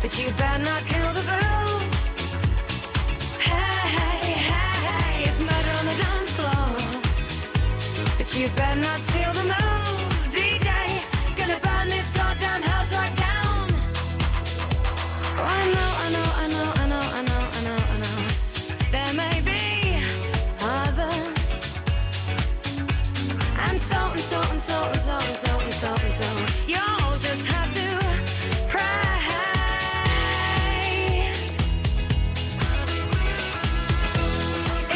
but you better not kill the groove. Hey, hey, hey, it's murder on the dance floor, but you better not steal the moves. DJ, gonna burn this goddamn house right down. Oh, I know, I know, I know, I know, I know, I know, I know. There may be others, and so and so and so and so and so.